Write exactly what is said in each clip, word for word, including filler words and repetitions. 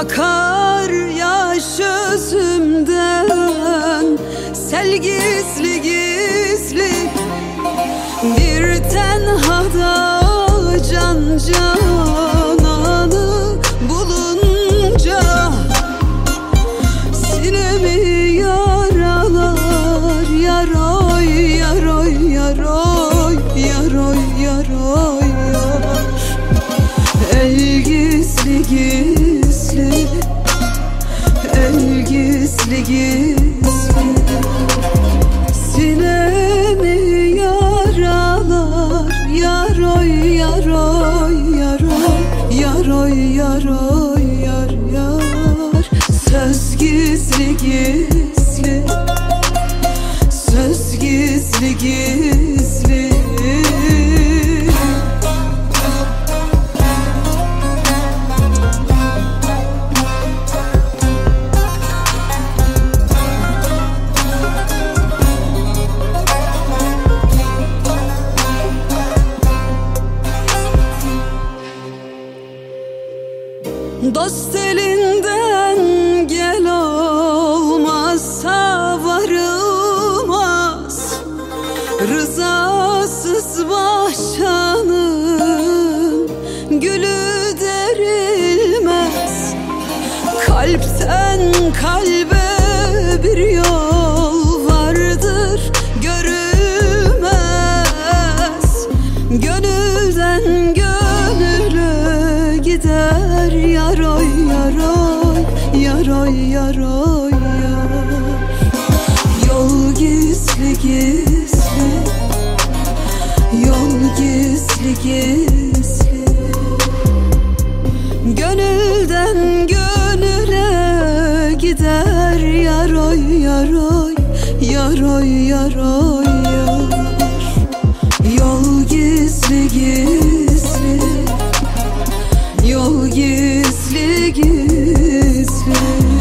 Akar yaş özümden, sel gizli gizli. Bir tenhada can cananı bulunca, sinemi yaralar, yaroy yaroy yaroy yaroy yaroy yar. El gizli gizli, el gizli gizli, sinemi yaralar, yaroy yaroy yaroy yaroy yaroy yar yar. Söz gizli gizli, söz gizli gizli. Dost elinden gel olmazsa varılmaz, rızasız bahçanın gülü derilmez. Kalpten kalbe bir yol vardır, görülmez. Gönülden gönüle gider, yaroy yaroy yaroy yaroy yar. Yol gizli gizli, yol gizli gizli. Gönülden gönüle gider, yaroy yaroy yaroy yaroy yar. Yol gizli gizli, yol gizli gizli.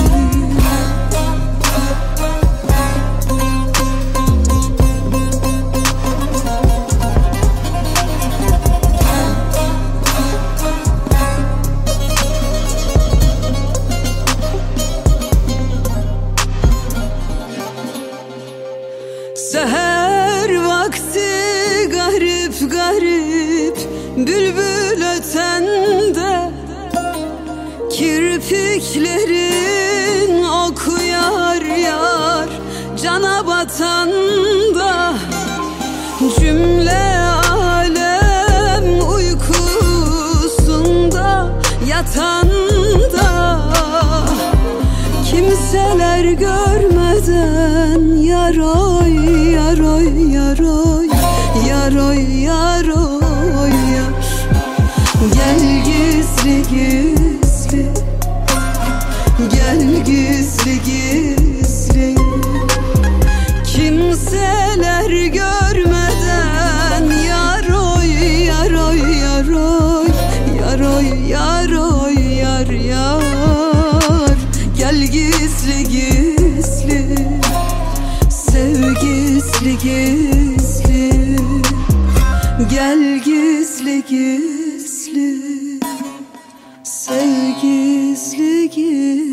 Seher vakti garip garip, bülbül ötende, kirpiklerin okuyar yar, cana batanda. Cümle alem uykusunda yatanda, kimseler görmeden, yaroy yaroy yaroy yaroy yaroy yar. Gel gizli gizli, gel gizli gizli. Kimseler görmeden, yaroy yaroy yaroy yaroy yaroy yar yar. Gel gizli gizli, sev gizli gizli. Gel gizli gizli, sev gizli gizli.